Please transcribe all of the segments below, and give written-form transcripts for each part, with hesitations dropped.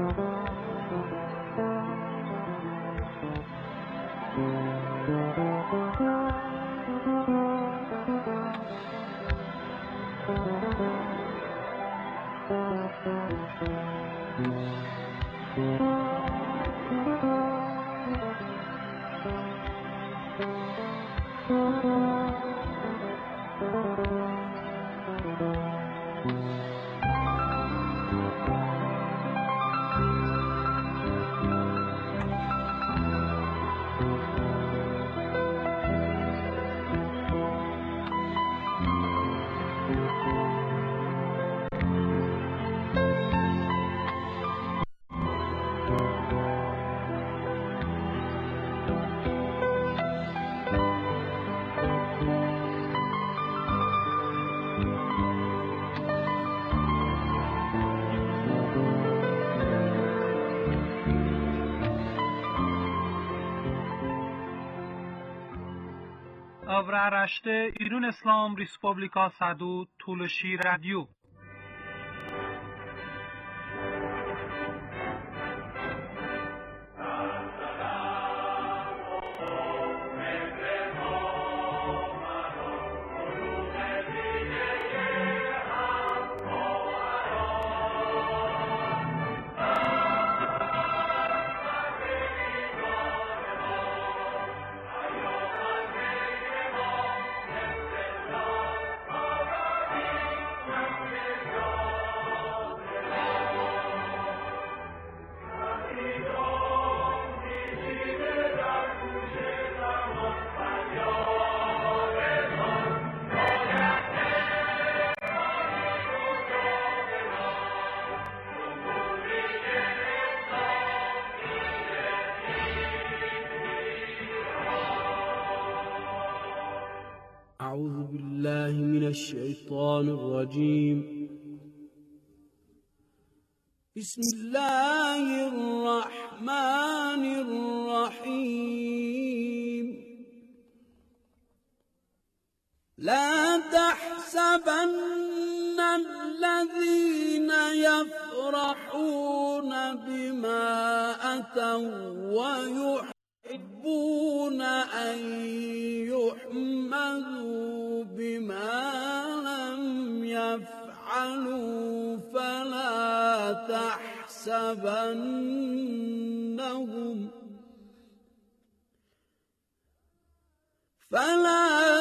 Avraaraşte İran İslam Respublika Sadu Tuluşi Radyo. أعوذ بالله من الشيطان الرجيم. بسم الله الرحمن الرحيم. لا تحسبن الذين يفرحون بما أتوا ويحبون أن يحمدوا بما لم يفعلوا فلا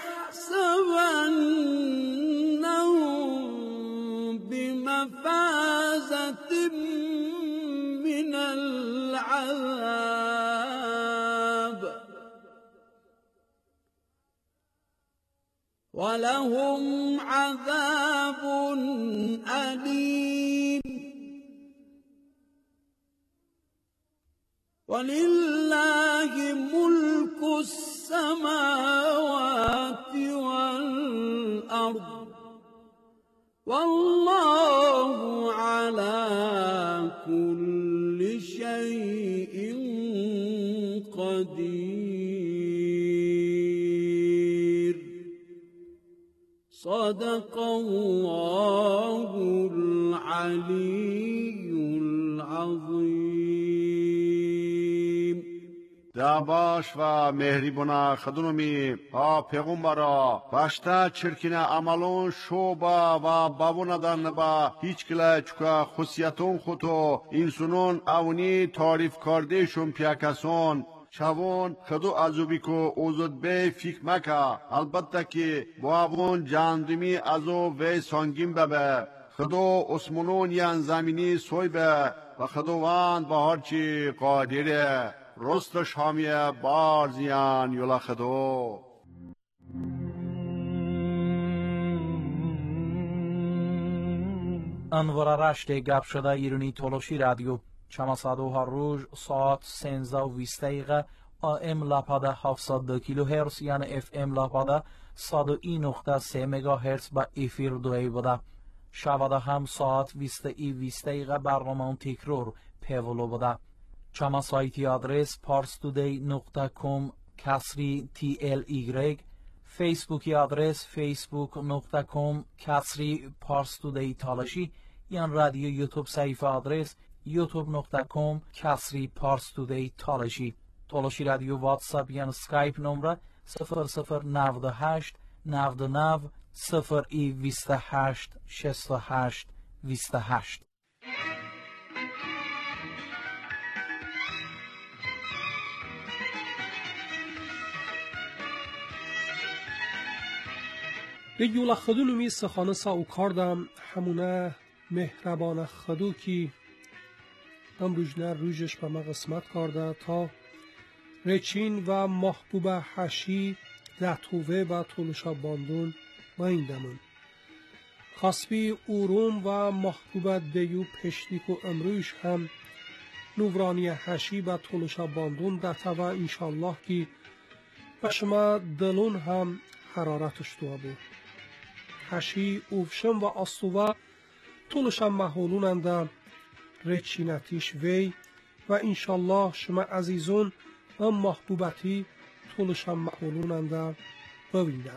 تحسبنهم بمفازة من العذاب ولهم عذاب أليم. ولله ملك السماوات والأرض والله على كل شيء قدير. صدق الله العلي العظيم. دعواش و مهریبونا خدونومی ها پیغمبرا باشتا چرکینه عملون شوبا و بابوندن با هیچ کلا چکا خصیتون خودو اینسونون اونی تعریف کردهشون پیاکسون شوون خدو عزوبی کو اوزد به فکر مکا البته که با اون جاندمی ازو و سانگین ببه خدو اسمونون یان زمینی سوی به و خدوان با هرچی قادره رست شامیه بارزیان یولا خدو. انوارا گپ شده ایرانی تولوشی رادیو چماسادوها روز ساعت 13:20 AM لاپاده 702 کیلوهرتز یعنی FM لاپاده 101.3 مگاهرتز با افیر دوی بوده. شواده هم ساعت 20:20 برنامه تکرار پیولو بوده. چما سایتی آدرس parstoday.com /TLY فیسبوکی آدرس facebook.com /parstoday تالشی یان رادیو یوتیوب صفحه آدرس youtube.com/parstoday تالاشی رادیو واتساپ یا اسکایپ نمره 0098 99 28 68 28. Регюла хадунуми сахана саукардам хамуна мehraban خدو کی امروزنه روزش به ما قسمت کرده تا رچین و محبوب حشی دهتوه و طولشا باندون و این دمون خاصبی اوروم و محبوب دیو پشتیک و امروز هم نورانی حشی و طولشا باندون دهتوه انشالله کی و شما دلون هم حرارتش دوا بود حشی اوفشم و آستوه طولشا محولوننده رچینتیش وی و انشالله شما عزیزون و محبوبتی طولشا محولوننده ببیندن.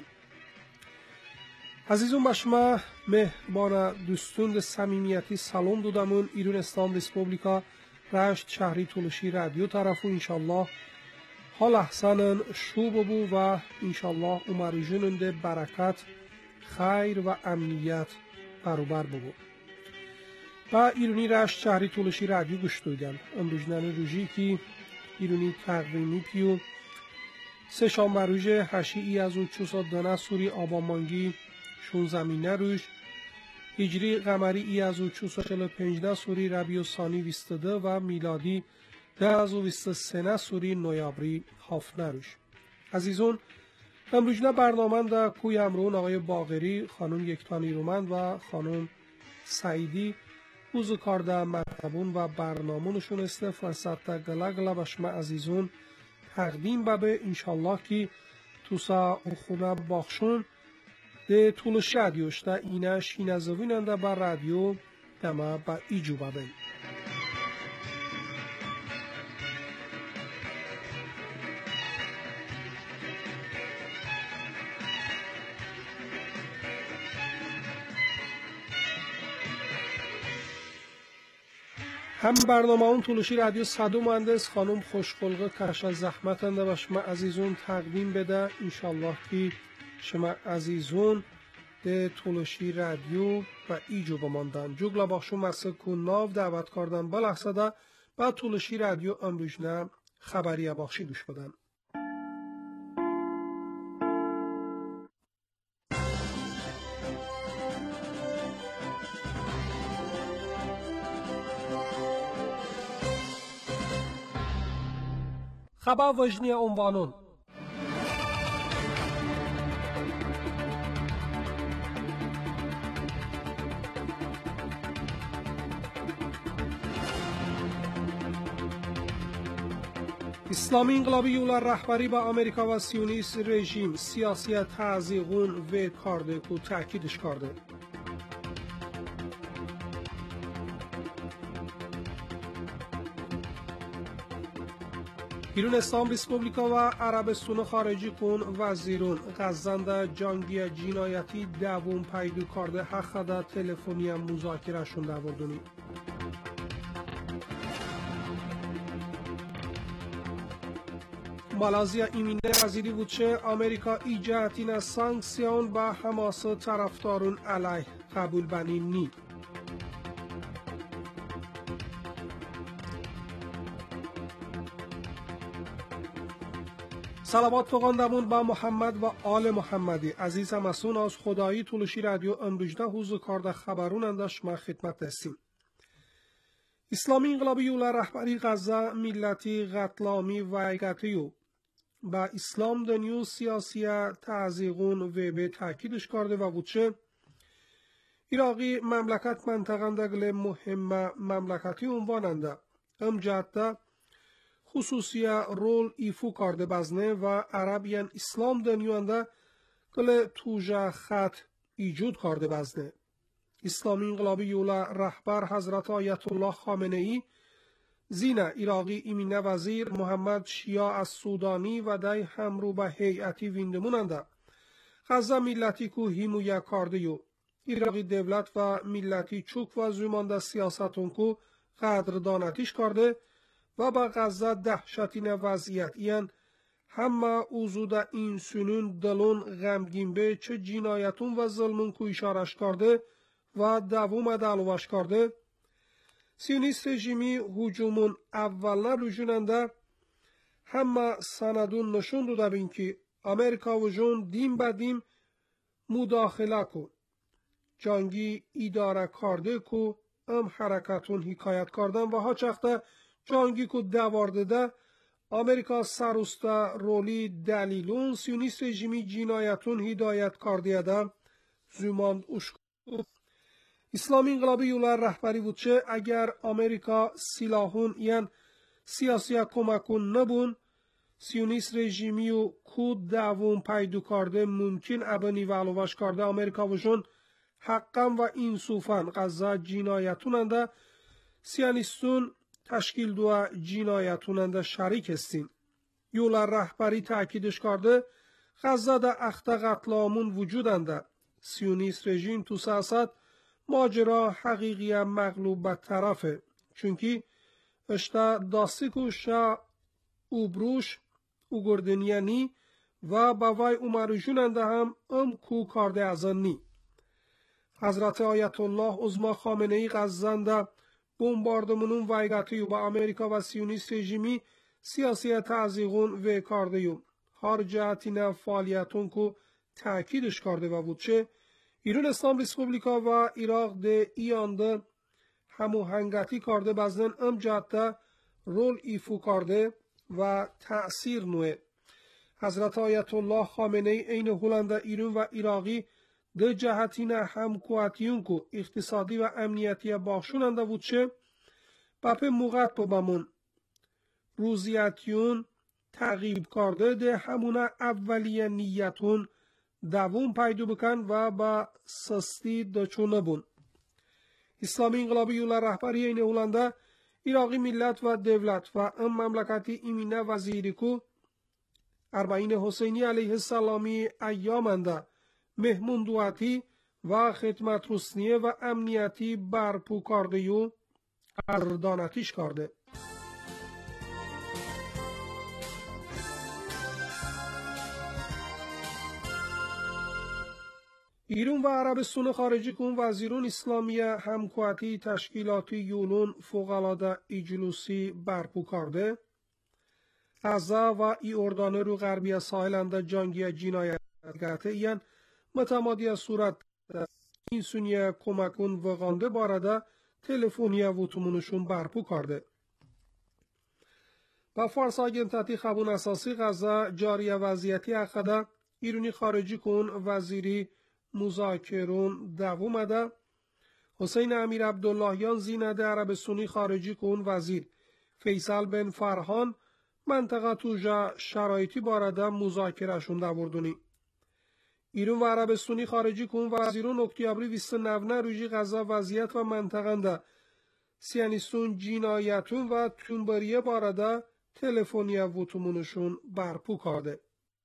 عزیزون با شما مهربان دوستون صمیمیتی سلام دادمون ایران اسلام ریسپوبلیکا رشت شهری طولشی رادیو طرفو انشالله حال احسنن شو ببو و انشالله امروزننده برکت خیر و امنیت برابر ببو. با ایرانی رشت شهری طولشی رادیو گوش دادن. امروزنانه روزی که ایرانی تقویمی پیو سه شنبه روز 8 از 412 سوری آبانمانگی 16 روز هجری قمری از 445 سوری ربیع الثانی 22 و میلادی 1023 سوری نویابری 7 روز. عزیزون امروزنه برنامه دا کوی امرون آقای باقری خانم یکتانی رومند و خانم سعیدی اوزو کارده مرتبون و برنامونشون است فرصت تا گلا به شما عزیزون تقدیم به انشالله که توسا خونه باخشون ده طولش رادیوش تا اینه شینزویننده بر رادیو دمه با ایجو ببین. هم برنامه اون طولشی رادیو صدو مهندس خانم خوشخلقه کش از زحمت انده و شما عزیزون تقدیم بده انشالله که شما عزیزون ده طولشی رادیو و ایجو بماندن جوگلا باخشو مسه کن ناو دعوت کردن بلحظه ده با طولشی رادیو امروزنه خبری باخشی دوش بدن. خبر وجنی عنوانون اسلامی انقلابی یولار رهبری با امریکا و سیونیست رژیم سیاسی تعزیقون و کرده که تأکیدش کرده. ایران اسلام ریسپوبلیکا و عربستان خارجی کن وزیرون غزنده جنگی جنایتی دوم پیدا کرده حق ده تلفنی مذاکره شون دوردونی. مالازیا ایمینه وزیری بود چه امریکا ایجاتین سانکسیون با حماس طرفدارون علیه قبول بنی نی. صلوات فقاندمون با محمد و آل محمدی عزیزم اسون از خدایی طولشی رادیو امروزده حوزو کارده خبرون انداش ما خدمت دستیم. اسلامی انقلابی یولار رهبری غزه ملتی قتلامی و ایگتیو با اسلام دنیو سیاسی تعزیقون و به تأکیدش کرده و بودشه عراقی مملکت منطقندگل مهم مملکتی عنواننده امجاده خصوصی رول ایفو کرده بزنه و عربیان اسلام دنیوانده کل توجه خط ایجود کرده بزنه. اسلامی انقلابی یولا رهبر حضرت آیت الله خامنه ای زین عراقی ایمینه وزیر محمد شیعه از سودانی و دای همرو به هیئتی ویندموننده غزه ملتی کو هیمویا کرده یو عراقی دولت و ملتی چوک و زمانده سیاستون کو قدردانتیش کرده و با غزه دهشتین وضعیت این همه اوزوده این سنون دلون غمگین به چه جنایتون و ظلمون کو اشارش کرده و دوام دلوش کرده سیونیست رژیمی هجومون اولنا رجوننده همه سندون نشون داده بین که امریکا و جون دیم به دیم مداخله کو جنگی اداره کرده کو حرکتون حکایت کردن و ها چخته جنگی کو دوارده ده امریکا سروسته رولی دلیلون سیونیست رژیمی جنایتون هدایت کرده ده زمان اشکو اسلامی انقلابی یولار رهبری بود چه اگر امریکا سلاحون یعن سیاسی کمکون نبون سیونیست رژیمی و کود دوام پیدا کرده ممکن ابنی و علوش کرده امریکا و جون حقا و انصوفاً غزه جنایتوننده سیانیستون تشکیل دو جنایتوننده شریک استین. یولار رهبری تأکیدش کرده غزه ده اخت قتلامون وجودنده. سیونیست رژیم تو سیاست ماجرا حقیقی مغلوب به طرفه. چونکی اشتا داستیکوشا اوبروش اوگردنیانی و باوای اومروجوننده هم کو کارده ازنی. حضرت آیت الله عظما خامنه ای غزنده بمباردمونون وایگاتیو با امریکا و سیونیست رژیمی سیاسی تعزیقون و کاردهیو هر جهتین فعالیتون کو تأکیدش کرده و بود چه ایران اسلام ریسپوبلیکا و عراق ده ایانده هماهنگی کرده بزنن جهت رول ایفو کرده و تأثیر نوه حضرت آیت الله خامنه ای این هلنده ایران و عراقی ده جهتین همکواتیون کو اقتصادی و امنیتی باخشوننده بود چه بپه موقت بامون روزیتیون تغییب کرده ده همونه اولیه نیتون دوون پیدا بکن و با سستی دچونه بون. اسلامی انقلابی یولار رهبری این هلنده عراقی ملت و دولت و مملکتی ایمینه وزیری کو اربعین حسینی علیه السلامی ایامنده مهمون دواتی و خدمت رسنیه و امنیتی برپو کرده و قدردانتیش کرده. ایران و عربستان خارجی کن وزیرون اسلامی همکواتی تشکیلاتی یولون فوق‌العاده اجلوسی برپو کرده. غزه و اردن رو غربی ساحلنده جنگی جنایتگرته این متمادی صورت این سونی کمکون وغانده بارده تلفنی وطمونشون برپو کرده. با فارس آگنتاتی خبون اساسی غزه جاری وضعیتی اخده ایرانی خارجی کن وزیری مذاکرون دوامده حسین امیر عبداللهیان زینده عربستانی خارجی کن وزیر فیصل بن فرهان منطقه توجه شرایطی بارده مذاکرهشون دوردونی ایران و عربستانی خارجی کن وزیرون اکتیابری 29 روزی غزه وضعیت و منطقه سیانیستون جنایتون و تونبریه بارده تلفنی وطمونشون برپو کرده.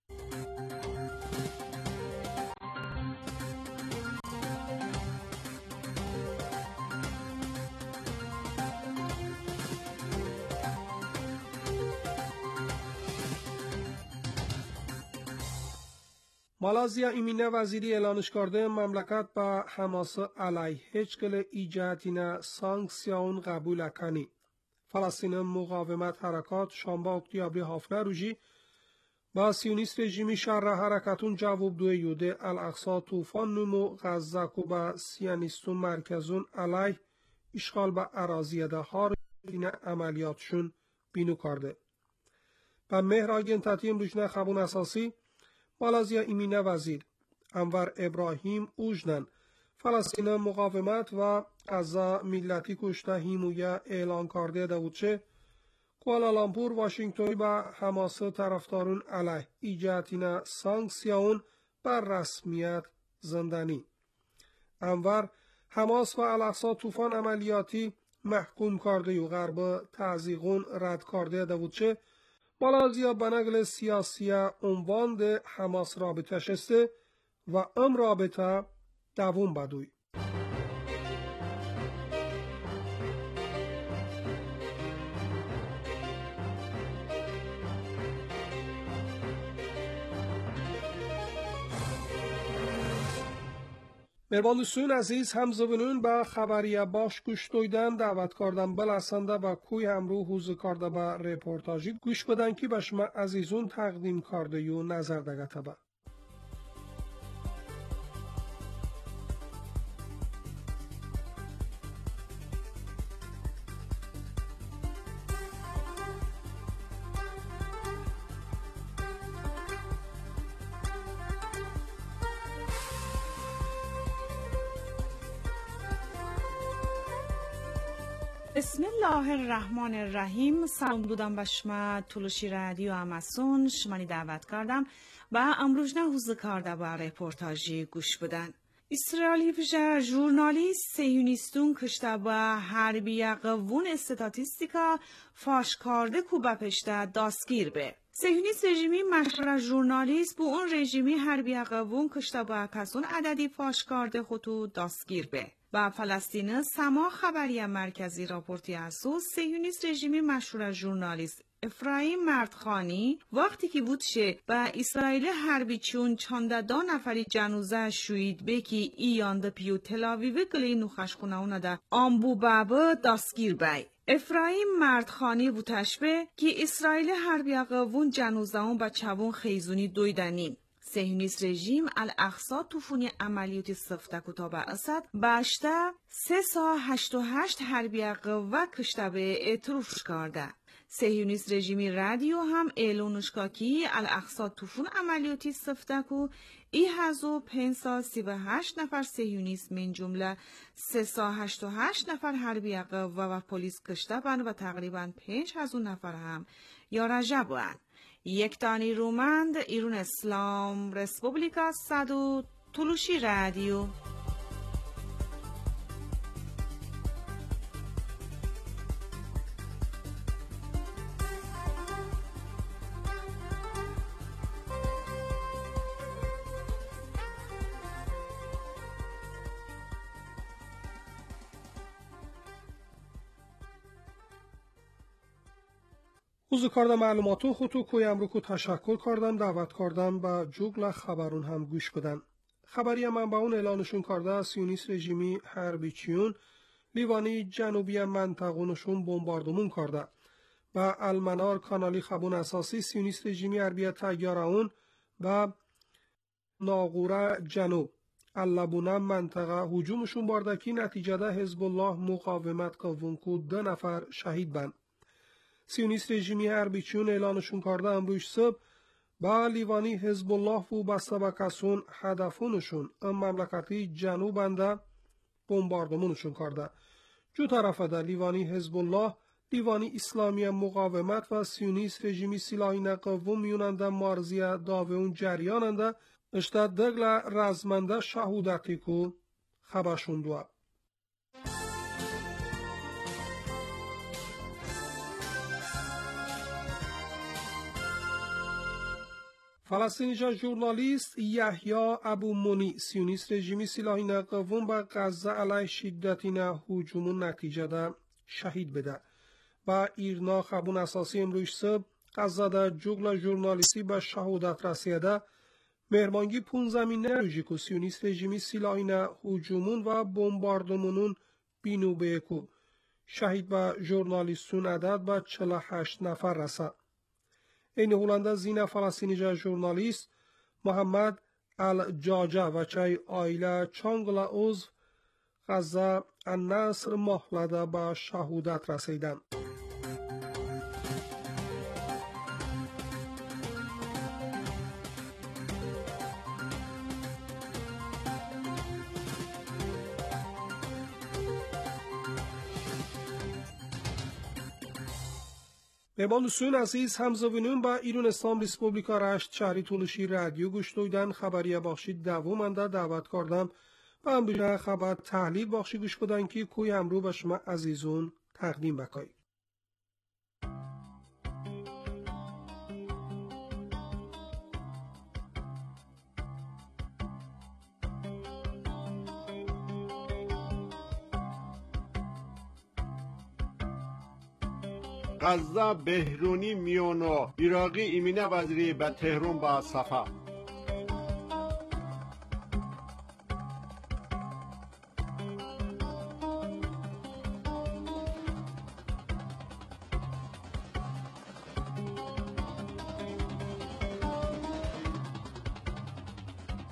مالازیا ایمینه وزیری اعلانش کرده مملکت با حماس علیه هیچگل ایجادین سانکسیون قبول کنی. فلسطین مقاومت حرکات شنبه اکتیبر 17 روزی با سیونیست رژیمی شر حرکتون جواب دوی یوده الاقصا طوفان نمو غزه کو با سیانیستون مرکزون علیه اشغال با اراضی ده هار این عملیاتشون بینو کرده. با مهر آگنتاتی امروزنه خبون اساسی مالازیا ایمینه وزیر انور ابراهیم اوجنن فلسطین مقاومت و غزه ملتی کشته هیمویه اعلان کرده بود چه کوالالامپور واشنگتنی با حماس طرفدارون علیه ایجادین سانکسیون بر رسمیت زندانی. انور حماس و الاقصا طوفان عملیاتی محکوم کرده و غرب تعزیقون رد کرده بود چه مالازیا بنگل سیاسی عنوان ده حماس رابطه شسته و رابطه دوام بدوی. مهربان دوستان عزیز همزبانان به خبریه باش گوش دویدن دعوت کردم بلسنده و کوی همرو حوز کرده به رپورتاجی گوش بدن که به شما عزیزون تقدیم کرده یو نظر دگته به. بسم الله الرحمن الرحیم. سلام دودم به شما تولشی رادیو اماسون شمانی دعوت کردم و امروز نه حوزه کرده با رپورتاجی گوش بدن. اسرائیلی ویژه ژورنالیست سیونیستون کشته با حربی قوون استاتیستیکا فاش کرده کوبه پشته دستگیر به. سیونیست رژیمی مشهور ژورنالیست بو اون رژیمی حربی قوون کشته با کسون عددی فاش کرده خودو دستگیر به. و فلسطین سما خبری مرکزی راپورتی اسو سیونیست رژیمی مشهور ژورنالیست افرایم مردخانی وقتی که بود شه با اسرائیل حربی چون چانده دا نفری جنوزه شوید بکی ایانده پیو تلاویوه گلی نوخش خونه ده آمبو بابا دستگیر بای. افرایم مردخانی و تشبه که اسرائیل حربی قوون جنوزه اون با چوون خیزونی دویدنیم. سیونیست رژیم الاقصا توفونی عملیاتی سفته کتاب اسد باشته 388 حربی قوه کشته به اعتراف کرده. سیونیست رژیمی رادیو هم اعلانش که الاقصا توفون عملیاتی سفته کو ای هزو 538 نفر سیونیست من جمله 388 نفر حربی قوه و پلیس کشته بند و تقریبا 5000 نفر هم یا رجب بند. یک دانی رومند ایران اسلام رسپوبلیکا صدو تولوشی رادیو. حوزه کردم معلوماتو خودتو کویم رو که تشکر کردم دعوت کردم با جوگل خبرون هم گوش بدن. خبری من با اون اعلانشون کرده سیونیست رژیمی حربی چیون لیوانی جنوبی منطقونشون بمباردمون کرده و المنار کانالی خبون اساسی سیونیست رژیمی حربی تیاره اون و ناغوره جنوب اللبونه منطقه هجومشون بارده که نتیجه ده حزب الله مقاومت قوون که 2 نفر شهید بند. سیونیست رژیمی حربی چون اعلانشون کرده امروز صبح با لیوانی حزب الله و بسته به کسون هدفونشون مملکتی جنوبنده بمباردمونشون کرده. جو طرف ده لیوانی حزب الله لیوانی اسلامی مقاومت و سیونیست رژیمی سلاحی نقوم میوننده مارزی داوون جریاننده اشتا دگل رزمنده شهودتی کو خبرشون دوه. فلسطینی ژورنالیست یحیی ابو منی سیونیست رژیمی سلاحی نقوم با غزه علیه شدتی نه هجوم نتیجه ده شهید بده و ایرنا خبون اساسی امروز صبح غزه ده جوگل ژورنالیستی به شهادت رسیده مهربانگی 15 روزی که سیونیست رژیمی سلاحی نه هجومون و بمباردمونون بینو بیکو شهید به ژورنالیستون عدد به 48 نفر رسد. این هولنده زین فلسطینی ژورنالیست محمد الجاجه و چای آیله چانگلا عضو غزه النصر محلده به شهودت رسیدند. مهمان دوستان عزیز همزبانان با ایران اسلام ریسپوبلیکا رشت شهری تولشی رادیو گوش دویدن خبریه بخشید دومنده دعوت کردم و هم بیشه خبر تحلیل بخشی گوش بدن که کوی همرو به شما عزیزون تقدیم بکایی. غزه بهرونی میونو عراقی ایمینه وزیری به تهران با صفا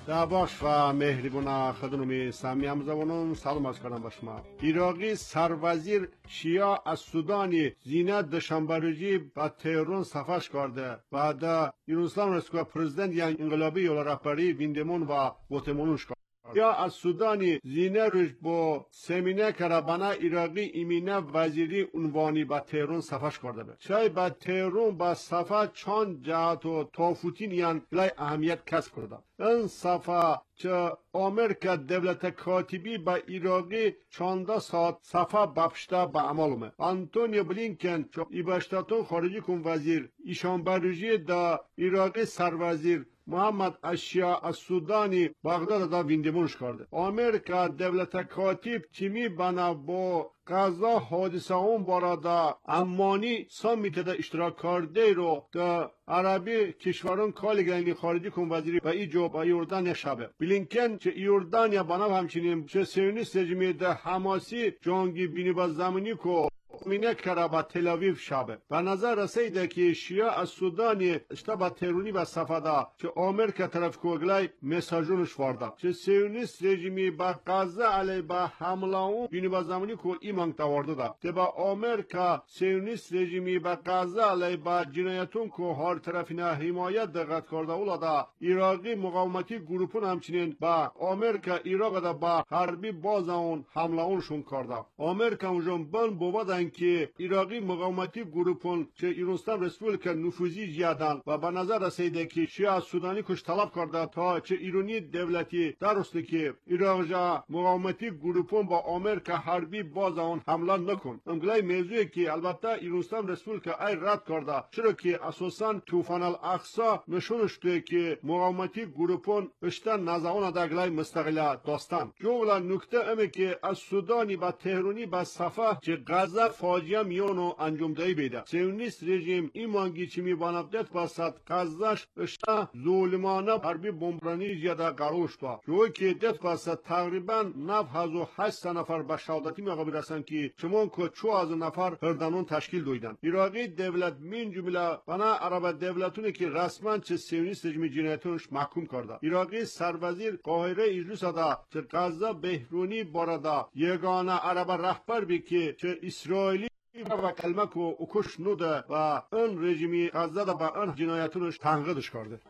دعواش و مهربون خدمت سمی همزبانان سلام از کردم با شما. عراقی سروزیر شیعه از سودانی زینت دوشنبه روزی به تهران سفرش کرده و در ایرانستان رسکو پرزیدنت یعنی انقلابی یا رهبری ویندمون و گوتمونوش کرد. یا از سودانی زینه روش با سمینه کربانه عراقی ایمینه وزیری عنوانی به تهران سفرش کرده بود. چای به تهران با سفر چند جهت و تافوتین یعنی بلای اهمیت کسب کرده. این سفر چه آمریکا دولت کاتبی با عراقی 14 ساعت سفر بپشته به عمل اومد. آنتونیو بلینکن چه ایباشتاتون خارجی کن وزیر ایشان بروژی دا عراقی سروزیر محمد اشیا از سودانی بغداد دا ویندمونش کرده. آمریکا دولت کاتب تیمی بنا با قضا حادثه اون بارادا امانی سامیت دا اشتراک کرده رو دا عربی کشوران کالگرنگی خارجی کن وزیری با ای جو با یوردان شبه. بلینکن چه یوردانیا بنا همچنین چه سیونیست رژیمی دا حماسی جانگی بینی با زمانی کو مینه کرا با تل آویو شبه. به نظر رسیده که شیعه از سودانی اشتباه ترونی و صفدا چه آمریکا طرف کوگلای مساجونش وارده. چه سیونیست رژیمی با غزه علی با حمله اون بینی با زمانی کو ایمان تاورده ده. که با آمریکا سیونیست رژیمی با غزه علی با جنایتون کو هر طرفینه حمایت دقت کرده اولاده. عراقی مقاومتی گروپون همچنین با آمریکا عراق ده با حربی باز اون حمله اونشون کرده. آمریکا اونجون بن بودن که عراقی مقاومتی گروپون چه ایرانستان رسپوبلیکا نفوذی زیادن و به نظر رسیده که شیعه سودانی کش طلب کرده تا چه ایرانی دولتی درسته که عراق مقاومتی گروپون با آمریکا حربی باز اون حمله نکن. امگلای موضوعی که البته ایرانستان رسپوبلیکا ای رد کرده چرا که اساسا طوفان الاقصی نشونش ده که مقاومتی گروپون اشتن نزاون دگلای مستقله داستان. جولا نکته امی که از سودانی با تهرانی با صفه چه غزه فاجعه میونو انجام دهی بیده. سیونیست رژیم این مانگی چی میباند باسد غزهش اشتا ظلمانه حربی بمبرانی زیاده قروش با. جوی که دت باسد تقریبا 98 نفر به شهادتی مقابل رسن که چمون که 4000 نفر هردانون تشکیل دویدن. عراقی دولت من جمله بنا عرب دولتونه که رسما چه سیونیست رژیم جنایتونش محکوم کرده. عراقی سروزیر قاهره اجلس دا چه غزه بهرونی باردا یگانه عرب رهبر بی که چه اسرائیلی و کلمه کو اکش نوده و اون رژیمی غزه دا با اون جنایتونش تنقیدش کرده.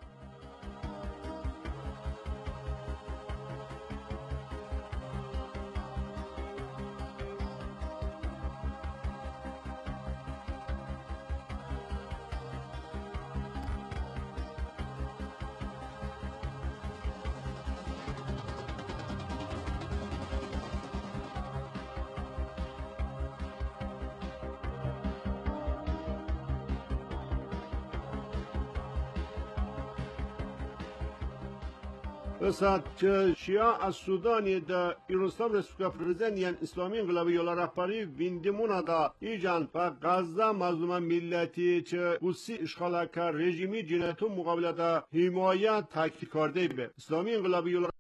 بسات چه شیعه از سودانی دا ایرانستان رسپوبلیکا پرزیدنت یعنی اسلامی انقلابی یا رهبری ویندمون دا ایجان و غزه مظلوم ملتی چه روسی اشغال که رژیمی جنایتون مقابل دا حمایت تاکید کرده به اسلامی انقلابی یا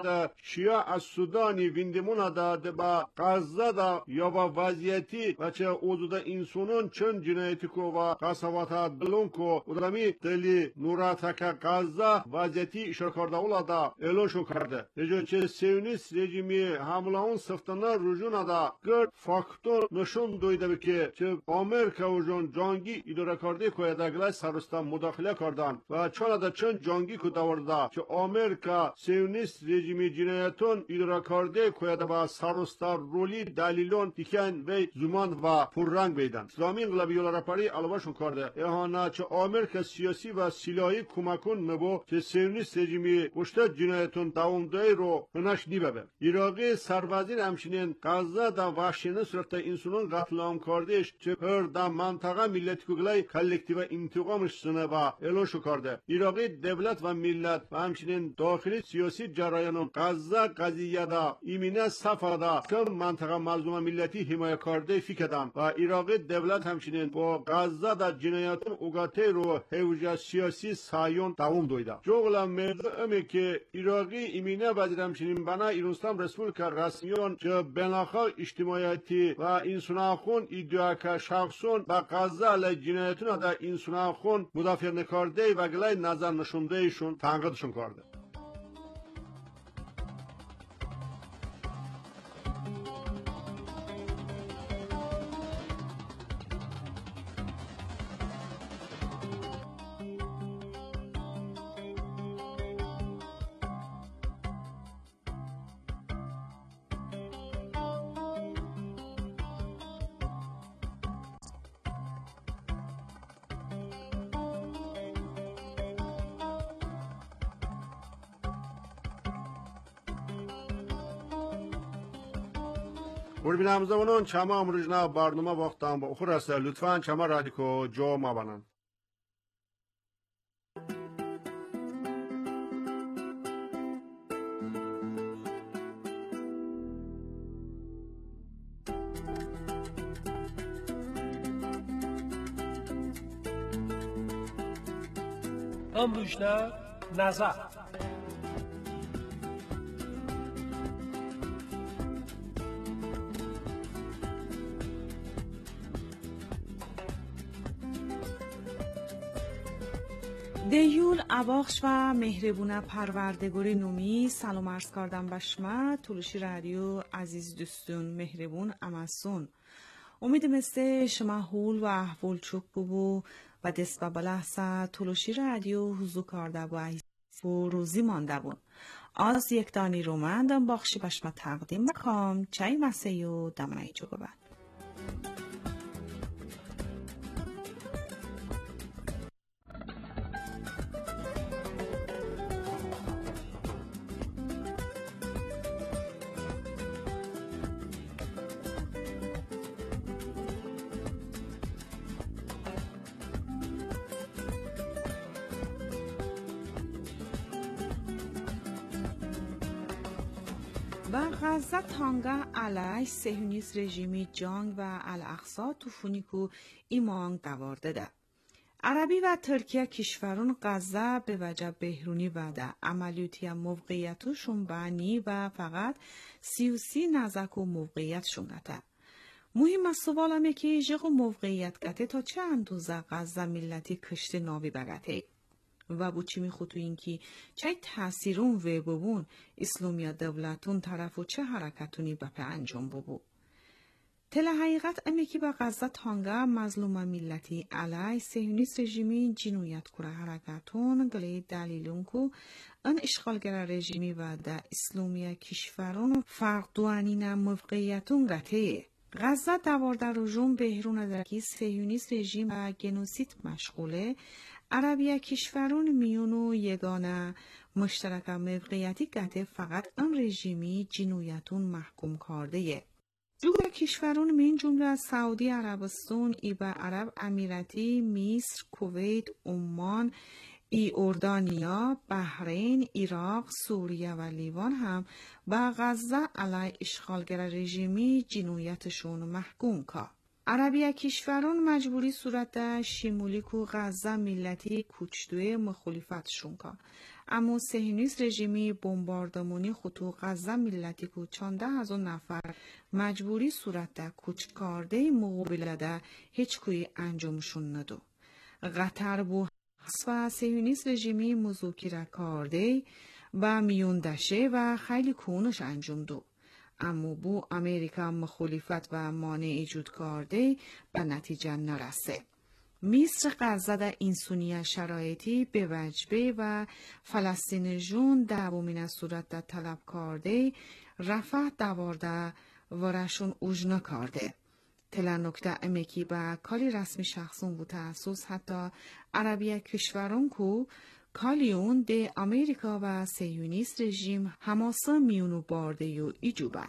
شیعه از سودانی ویندمون دا با غزه دا یا با وضعیتی و چه اوضاع انسانون چند جنایتی کو و قصوات دلون کو ادامی دلی نورات که غزه وضعیتی اشاره کرده اولادا اعلان شو کرده. رجا چه سیونیست رژیمی حمله اون سفتانه رجون دا گرد فاکتور نشون دویده که چه آمریکا و جان جانگی اداره کرده که دگلای سرستان مداخله کردن و چون دا چند جانگی کو دورده چه آمریکا سیونیست رژیمی جنایتون اداره کرده که با سرستان رولی دلیلون دیکن و زمان و پررنگ بیدن. اسلامی انقلابی رهبری علاوهشون کرده اهانا چه آمریکا سیاسی و سلاحی کمکون نبو چه سیونیست رژیمی پشت جنایتون دوامداری رو نش نیبه. عراقی سربازین همچنین غزه دا وحشیانه صورت انسانان قتل عام کردهش چه هر دا منطقه ملت کوگلای کلکتیو انتقامش سنه و اعلان شو کرده. عراقی دولت و ملت و همچنین داخلی سیاسی جرایانون غزه قضیه دا ایمینه صفا دا کم منطقه مظلوم ملتی حمایت کرده فکردن و عراقی دولت همچنین با غزه دا جنایتون اوگاته رو هوجه سیاسی سایون دوام دویده. جوغلا مرده که عراقی ایمینه وزیر همچنین بنا ایرانستان رسپوبلیکا رسمیون که بناخا اجتماعیتی و انسان خون ایدیا که شخصون با غزه علی جنایتون دا انسان خون مدافع نکرده و گلای نظر نشونده ایشون تنقیدشون کرده. ببینم زمانون چما امروزنا برنامه وقتم با اخر است لطفاً چما رادیکو جو ما بنن. امروزنا نظر دیول اباخش و مهربونه پروردگاری نومی سلام عرض کردم به شما تولشی رادیو عزیز دوستون مهربون امسون امیدم است شما حول و احوال چوک بو و دست به بلحظه تولشی رادیو حضور کرده و روزی مانده بون از یک دانی رومند باخشی به شما تقدیم بکنم چای مسیح و دمنای جو ببن. با غزه تانگا علیه صهیونیست رژیمی جنگ و الاقصی توفونیکو ایمان دوارده ده. عربی و ترکیه کشورون غزه به وجه بهرونی و ده عملیاتی موقعیتشون بانی و فقط 33 نزک و موقعیتشون گته. مهم از سوال همه که جغ موقعیت گته تا چه اندوزه غزه ملتی کشت ناوی بگته و بو چی میخوتو اینکی چه تاثیرون و ببون اسلامیا دولتون طرف و چه حرکتونی بپه انجام ببو. تل حقیقت امی که با غزه تانگا مظلوم ملتی علی صهیونیست رژیمی جنویت کره حرکتون گلی دلیلون که ان اشغالگر رژیمی و دا اسلامیا کشورون فرق دوانین موقعیتون گته. غزه دوارده رژوم بهرون درکی صهیونیست رژیم و گنوسید مشغوله عربیه کشورون میونو یگانه مشترک موقعیتی گته فقط ان رژیمی جنویتون محکوم کرده. جوه کشورون من جمله سعودی عربستان، ایبا عرب امیراتی، مصر، کویت، عمان، اردنیا، بحرین، عراق، سوریه و لیوان هم با غزه علیه اشغالگر رژیمی جنویتشون محکوم که. عربیه کشوران مجبوری صورت شمولی که غزه ملتی کوچدوی مخالفتشون که. اما صهیونیست رژیمی بمباردمانی خطو غزه ملتی که 14,000 نفر مجبوری صورت کوچ کرده مقابله ده هیچ کوی انجامشون ندو. قطر بو و صهیونیست رژیمی مذاکره کرده با میون دشه و خیلی کونش انجام دو. اما بو امریکا مخالفت و مانع ایجاد کرده به نتیجه نرسه. مصر غزه در انسانی شرایطی به وجبه و فلسطین جون دومین صورت در طلب کرده رفح دوارده ورشون اوجنا کرده. تلا نکته امکی با کالی رسمی شخصون و تاسوس حتی عربیه کشورون کو کالیون ده امریکا و صهیونیست رژیم هماسا میونو بارده یو ایجوبن.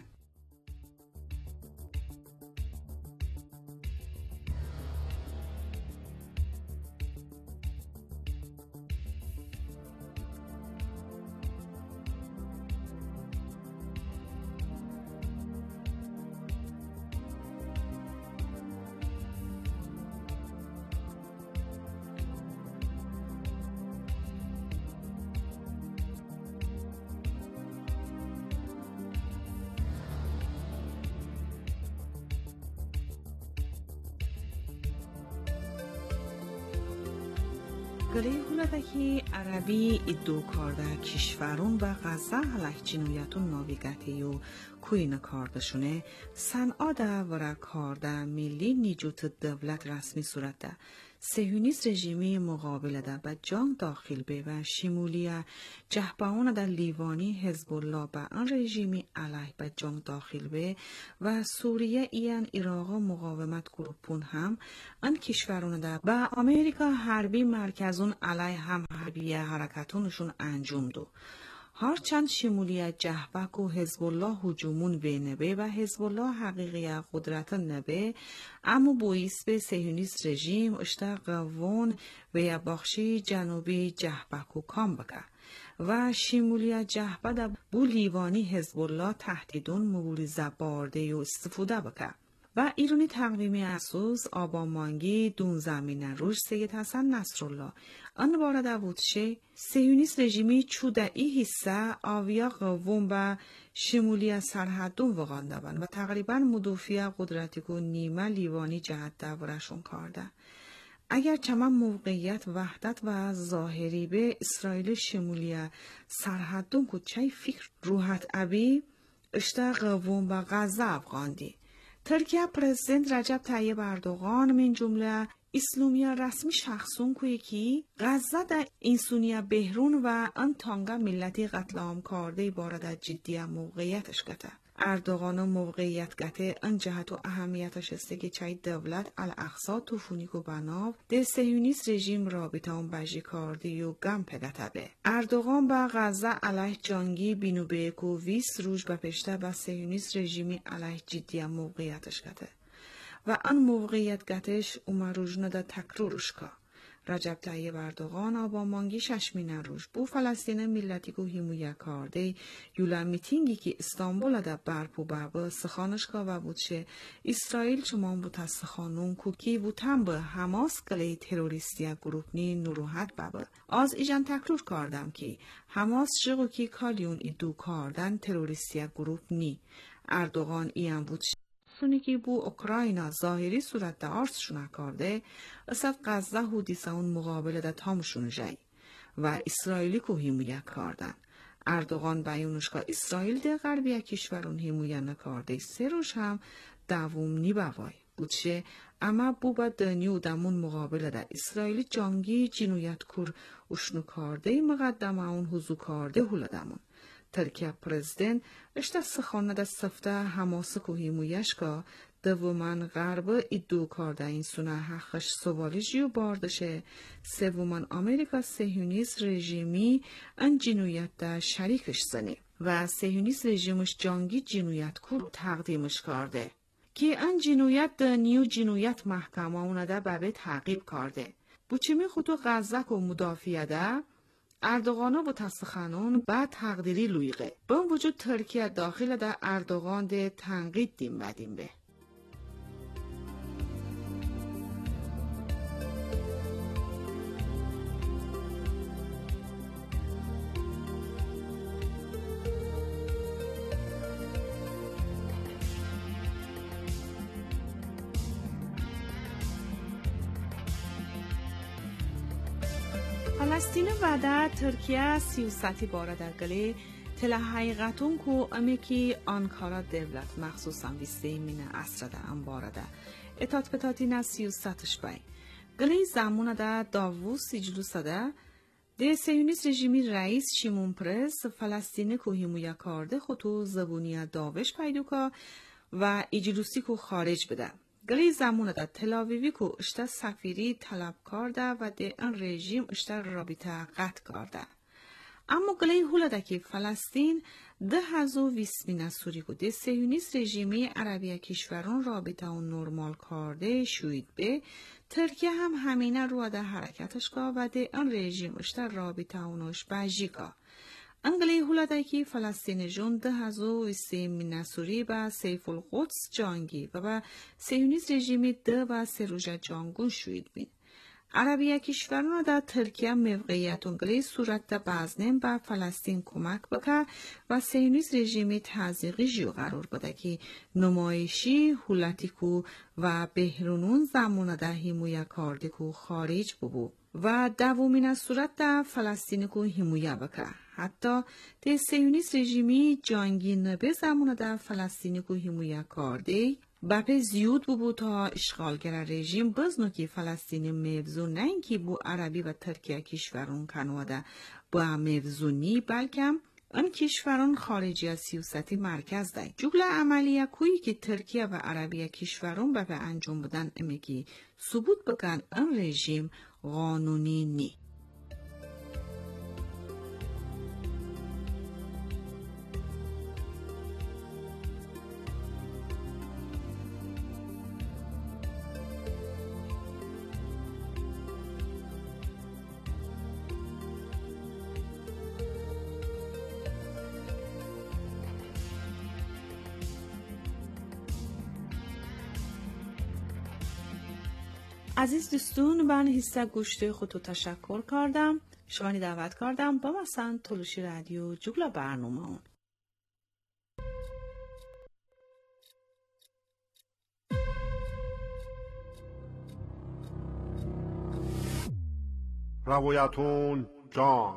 گله هولدکی عربی ادو کرده کشورون و غزه علیه جنویتون ناویگتی و کوین کاردشونه صنعا ده ورا کارده ملی نیجوت دولت رسمی صورت ده صهیونیست رژیمی مقابله ده به جنگ داخل به و شمولیه جهبهان ده لیوانی حزب الله به آن رژیمی علیه به جنگ داخل به و سوریه ایان عراق مقاومت گروپون هم آن کشورون ده به امریکا حربی مرکزون علیه هم حربی حرکتونشون انجام دو. هرچند شمولیت جهبک و حزب الله هجومون به نبه و حزب الله حقیقی قدرت نبه، اما بویس به سیونیست رژیم اشتا قوون و یا بخشی جنوبی جهبک و کام بکه و شمولیت جهبه در بو لیوانی حزب الله تهدیدون مبارزه بارده و استفاده بکه. و ایرانی تقویمی اسوس آبامانگی دون زمین روش سید حسن نصرالله آن بارده بودشه سیونیست رژیمی چوده ای حصه آویا قوم و شمولی سرحدون وقانده بند و تقریبا مدافع قدرتی که نیمه لیوانی جهت دورشون کرده. اگر چما موقعیت وحدت و ظاهری به اسرائیل شمولی سرحدون که چای فکر روحت ابی اشتا قوم و غزه افغاندی. ترکیه پرزیدنت رجب طیب اردوغان من جمله اسلامیه رسمی شخصون که یکی غزه در انسونیه بهرون و ان تانگا ملتی قتل عام کرده بارد جدی موقعیتش گته. اردوغان موقعیت گته ان جهت و اهمیتش است که چای دولت الاقصا توفونیک و بناو ده سیونیست رژیم رابطه هم بجی کرده و گم پگته به. اردوغان با غزه علیه جانگی بینو بیک و ویس روش بپشته با سیونیست رژیمی علیه جدی موقعیتش گته. و آن موقعیت گتش اومروجنه دا تکرورش که. رجب طیب اردوغان آبامانگی ششمینه روش بو فلسطین ملتی که هیمویه کرده یولا میتینگی که استانبول دا برپو بابا سخانش که و بودشه اسرائیل چمان بوتا سخانون که بوتن به حماس کلی تروریستی گروپ نی نروحت بابا. از ایجان تکرور کردم که حماس شغو که کالیون ایدو کردن تروریستی گروپ نی. اردوغان ایم بودشه سونی که بو اوکراینا ظاهری صورت دا آرس شونه کرده اصد غزه حدیثه اون مقابل دا تامشون جای و اسرائیلی که هیمویه کردن. اردوغان بیانش که اسرائیل ده غربیه کشورون هیمویه نکرده سه روش هم دووم نی بوای بودشه اما بو با دنیو دمون مقابل دا اسرائیلی جانگی جنویت کور اشنو کرده مقدمه اون حضو کرده هولا دمون. ترکیه پرزیدنت اشتا سخانه دا سفته حماسه که هیمویش که دومن غرب ایدو کرده این سونه حقش سوالی جیو باردشه سومن امریکا سیونیست رژیمی ان جنویت دا شریکش زنی و سیونیست رژیمش جانگی جنویت کور تقدیمش کرده که ان جنویت دا نیو جنویت محکمه اونه دا بابه تعقیب کرده. بوچمی خودو غزه که مدافعه ده اردوغانا با تسخنون بعد تقدیری لویقه. با اون وجود ترکیه داخل در اردوغان ده تنقید دیم بدیم به. فلسطین و در ترکیه سیاستی بارد گلی تل حقیقتون که امیکی آنکارا دولت مخصوصا ویسته من اصر ده ام بارده اتات پتاتی نه سیاستش بای گلی زمان ده داووس جلوس ده سیونیست رژیمی رئیس شیمون پرس فلسطین که هیمویه کرده خودو زبونی داوش پیدوکا و اجلوسی که خارج بده. گلی زمان دا تلاویوی که اشتا سفیری طلب کرده و ده ان رژیم اشتا رابطه قطع کرده. اما گلی هولا دا که فلسطین 2020 سوری که ده سیونیست رژیمی عربی کشوران رابطه و نرمال کرده شوید به ترکیه هم همینه رو ده حرکتش که و ده ان رژیم اشتا رابطه اونش بجی که. انگلی هولادایی که فلسطین جون 2023 سوری با سیف القدس جانگی و با سیونیست رژیمی ده و سه روژه جانگون شوید بین. عربیه کشوران در ترکیه موقعیت انگلی صورت ده بازنیم با فلسطین کمک بکر و سیونیست رژیمی تحضیقی جو قرار بده که نمایشی هولاتیکو و بهرونون زمان ده هیمویه کاردیکو خارج ببو. و دومین از صورت در فلسطین که هیمویه بکه. حتی ده سیونیست رژیمی جانگی نبه زمان در فلسطین که هیمویه کرده بپه زیود بو تا اشغالگر رژیم بزنو که فلسطین موضوع نه اینکه بو عربی و ترکیه کشورون کنواده با موضوعی بلکه ان کشوران خارجی از سیاستی مرکز ده. جگل عملیه کویی که ترکیه و عربی کشوران به انجام بدن امیگی ثبوت بکن ان رژیم قانونی نی. عزیز دوستون من حصه گوشت خودتو تشکر کردم. شما دعوت کردم با مثلا تلوشی رادیو جوگلا برنامه اون. روایتون جان.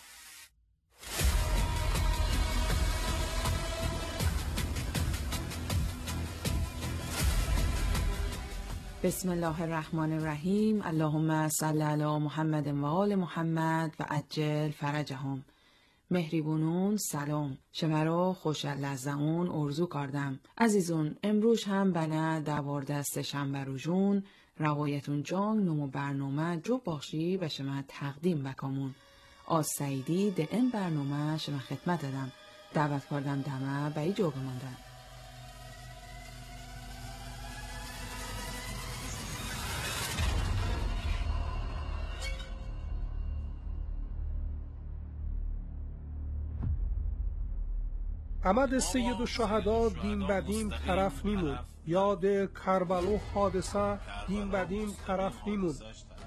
بسم الله الرحمن الرحیم. اللهم صل علی محمد و آل محمد و عجل فرجهم. مهریبونون سلام. شما رو خوش لحظه‌ون ارزو کردم. عزیزون امروز هم بنا 12 شنبه روزون روایتون جان نمو برنامه جو باشی و شما تقدیم بکامون. آز سعیدی ده این برنامه شما خدمت دادم. دعوت کردم دمه به ای جو بماندن. احمد سید الشهدا دین بدین طرف نیمون. یاد کربلا حادثه دین بدین طرف نیمون.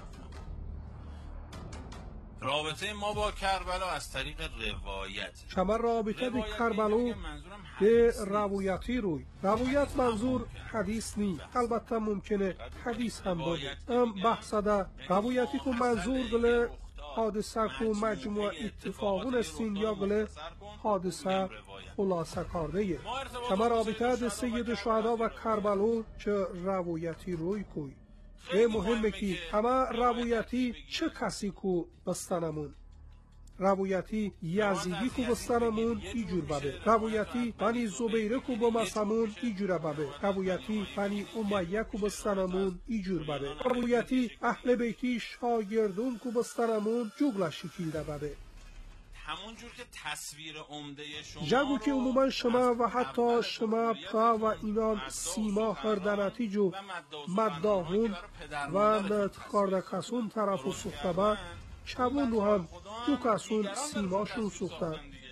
رابطه ما با کربلا از طریق روایت. شما رابطه به کربلا به روایتی روی. روایت منظور حدیث نی. البته ممکنه حدیث هم باشه. بحث ده روایتی که منظور گله حادثه که مجموع اتفاقون استین یا گله حادثه خلاصه کرده. شما رابطه ده سید شهدا و کربلا چه روایتی روی کوی. به مهمه که اما روایتی چه کسی کو بستنمون. روایتی یزیدی کو بستنمون ایجور بابه. روایتی بنی زبیره کو بمسمون ایجور بابه. روایتی بنی امیه کو بستنمون ایجور بابه. روایتی اهل بیتی شاگردون کو بستنمون جوگلا شکیل بابه. همونجور که تصویر عمده شما جگو که عموما شما و حتی شما پا و اینان سیما هردناتی جو مداهون و نتخارده کسون طرف و سخته با چبون رو هم دو کسون سیماشون سختن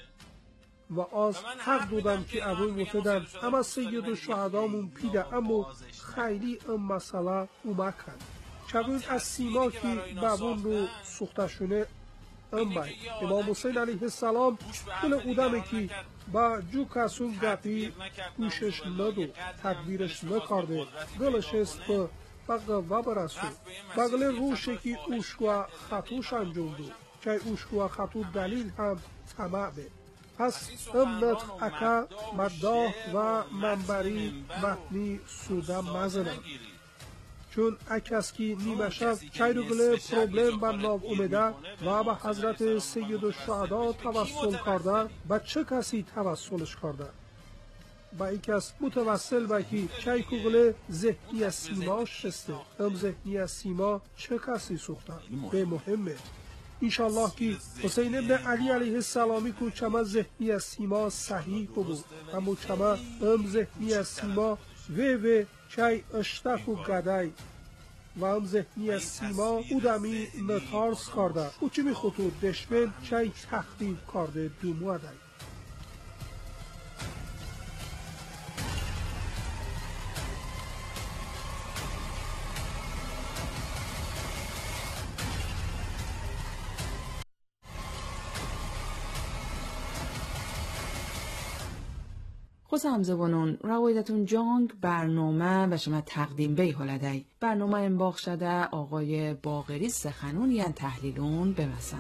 و از حق دودن که اول گفتدن اما سید و شهدامون پیده اما خیلی مسئله اومکن چبون از سیما که بابون رو سخته شونه امام حسین علیه السلام کل اودمه که با جو کسون گپی گوشش ندو تدبیرش نکرده دلش است به بقوه برسو بقل روشه که اوشکوه خطوش انجام دو که اوشکوه خطو دلیل هم طمع به پس امنت اکا مداه و منبری متنی سوده مزنم چون اکس کی نیمه شب چایروگله پروبلم بر ناو اومده و به حضرت سید الشهدا توسل کرده به چه کسی توسلش کرده با ای کس متوسل به کی چایروگله ذهنی سیما شسته ذهنی سیما چه کسی سوخته به مهمه انشالله که حسین ابن علی علیه السلامی کو چما ذهنی سیما صحیح بود اما چما ذهنی سیما و چای اشتک و گدای و هم ذهنی سیما اودمی نتارس کرده او چی میخوتو دشمن چای تخریب کرده دومو ادای خوز همزبانون روایتون جانگ برنامه و شما تقدیم بی هلدهی برنامه انباخ شده آقای باقری سخنون یعن تحلیلون بمسن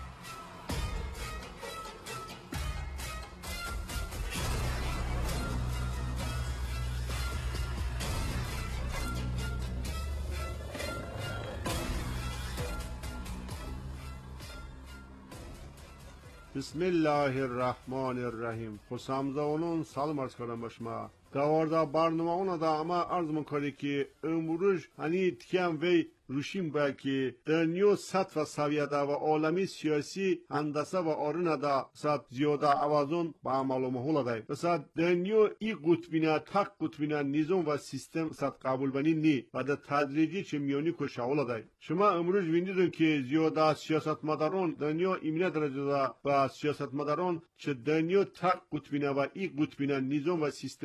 بسم الله الرحمن الرحیم. خوشامزونون سلام عرض کردم به شما. دوارده برنامه اونا دا اما عرض میکنه که امروز هنی تکیم وی روشیم با که دنیا سطح و سویده و عالمی سیاسی هندسه و آرونه دا سطح زیاده عوضون با عمل و محول دای. بسید دنیا ای قطبینه تق قطبینه نظام و سیستم سطح قبول بنی نی و دا تدریجی چه میانی که شاول دای. شما امروز ویندیدون که زیاده سیاست مداران دنیا ایمنه درجه دا و سیاست مداران چه دنیا تق قطبینه و ای قطبینه نظام و سیستمی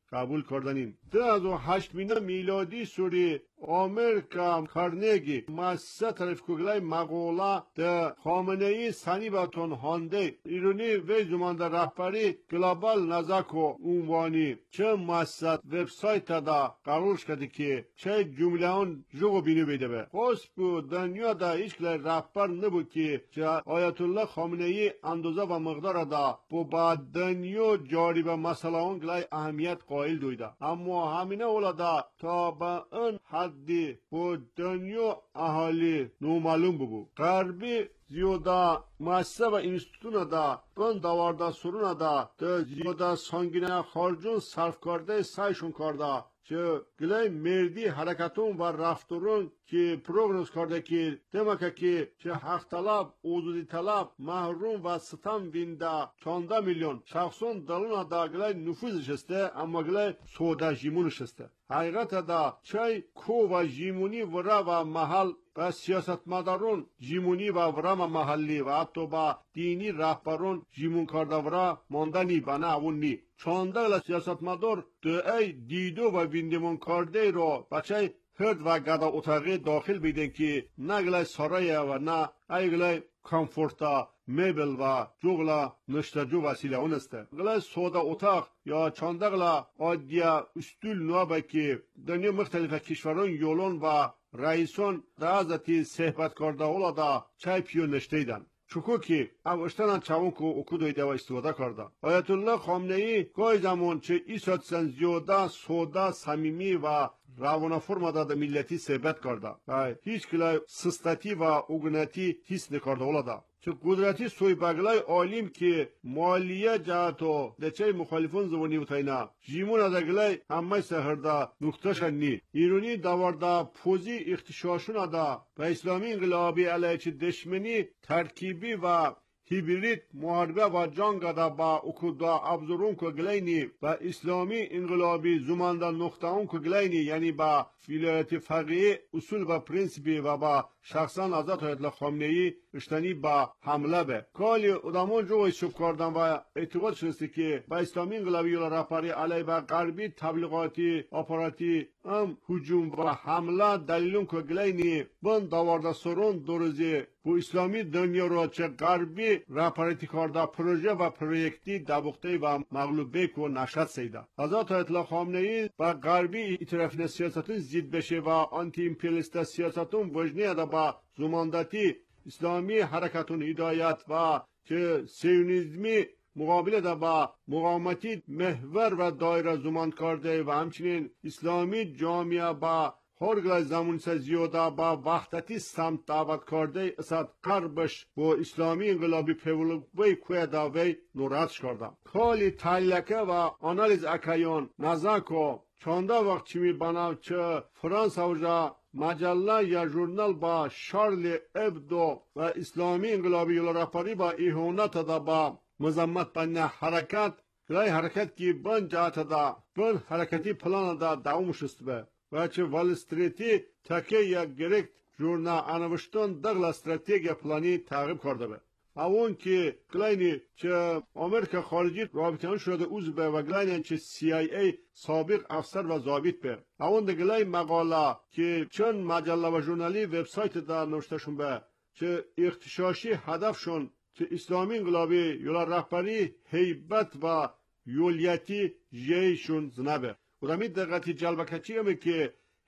قبول کردنیم. 2008 میلادی سوری آمریکا کارنگی مؤسسه طرف کگلای مقوله ده خامنه ای سنی باتون هانده ایرونی و زمان در رهبری گلوبال نزاکو عنوانی چه مؤسسه وبسایت دا قرارش کرده که چه جمله اون جوگو بینو بیده به خوست بود دنیا دا ایش کلی رهبر نبود که چه آیت الله خامنه ای اندازه و مقدار دا با دنیا جاری به مسئله اون کلی اهمیت قائل دویده اما همینه اولا تا به اون حدی با دنیا اهالی نومعلوم ببو غربی زیاده مؤسسه و انستیتونا دا بن دوارده سرونه دا زیاده سانگینه خارجون صرف کرده سایشون کرده چه گلای مردی حرکتون و رفتارون که پروگنوز کرده که دمکه که چه حق طلب اوزودی طلب محروم و ستم وینده 14 میلیون شخصون دلون دا گلای نفوذ شسته اما گلای سودا جیمون شسته حقیقت دا چه کو و جیمونی ورا و محل و سیاستمدارون جیمونی و ورام محلی و حتی با دینی رهبرون جیمون کرده ورا ماندنی بنا اون نی چانده سیاستمدار دو ای دیدو و ویندمون کرده رو بچه هرد و گدا اتاقی داخل بیدن که نه گلای سرایه و نه ای گلای کامفورتا میبل و جوغلا نشتجو وسیله اونسته گلای سودا اتاق یا چانده گلا عادیه استول نوابه که دنیا مختلف کشوران یولون و رئیسون در حضرتی صحبت کرده اولا دا چای پیو نشتیدن چکو که او اشتنان چاون که اکو دویده و استفاده کرده آیت الله خامنه ای گای زمان چه ایساد سن زیاده سودا صمیمی و روانه فرما داده ملتی صحبت کرده و هیچ کلای سستتی و اگنتی حس نکرده اولا دا چه قدرتی سوی بگلای عالم که مالیه جهتو دچه مخالفون زبانی بتاینا جیمون ادگلای همه سهرده نکتشن نی ایرونی دوارده پوزی اختشاشون دا و اسلامی انقلابی علیه چه دشمنی ترکیبی و هیبرید محاربه و جنگ دا با اکودا ابزارون که گلینی و اسلامی انقلابی زمانده نقطه اون که گلینی یعنی با ولایت فقیه اصول و پرنسپی و با شخصا حضرت آیت الله خامنه ای اشتنی با حمله به کالی ادامون جو ایشوب کردن و اعتقاد شنستی که با اسلامی انقلابی و رهبری علیه و غربی تبلیغاتی آپاراتی هجوم و حمله دلیلون که گلینی بند دوارده سرون دورزی bu İslami dönüyor çe garbi raporti karda proje ve projekti dabukte ve mağlubiyet ve naşat seyda. Hazret Ayatollah Khamenei ve garbi itirafine siyasetin zid beşe ve anti-imperialist siyasetin vecniye da ba zumandati İslami harekatun hidayet ve çe siyonizmi مقابله دا با مقاومتی محور و دایره زمان کرده و همچنین اسلامی جامعه با هرگاه زمان سه زیاده با وحدتی سمت دعوت کرده اسد قربش با اسلامی انقلابی پیولوی کوه داوی نوراتش کرده کالی تحلیلکه و آنالیز اکایون نزاکو چانده وقت چیمی بناو چه فرانسا وجا مجله یا ژورنال با شارل ابدو و اسلامی انقلابی یول رهبری با اهانت دا با مزمت بین حرکت گلای حرکت کی بن جهت دا بن حرکتی پلان دا دوام شست به و چه وال استریتی تکه یا گرکت جورنا انوشتون دغلا استراتژی پلانی تعقیب کرده به اون که گلاینی چه آمریکا خارجی رابطه شده اوز به و گلاینی چه CIA سابق افسر و ضابط به اون دگلای مقاله که چند مجله و ژورنالی وبسایت دا نوشتهشون به چه اختشاشی هدفشون که اسلامی انقلابی یولا رهبری هیبت و یولیتی جیشون زنبه و دمی دقیقی جلبکچی همه که